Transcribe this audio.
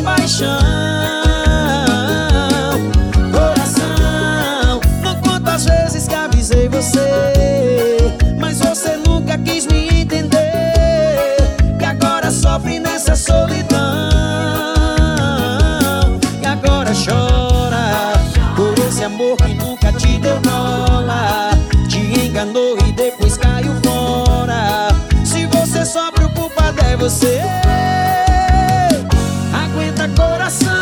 paixão. Coração, não quantas vezes que avisei você, mas você nunca quis me entender, que agora sofre nessa solidão, e agora chora por esse amor que nunca te deu bola, te enganou e depois caiu fora. Se você sofre, o culpado é você. Aguenta, coração.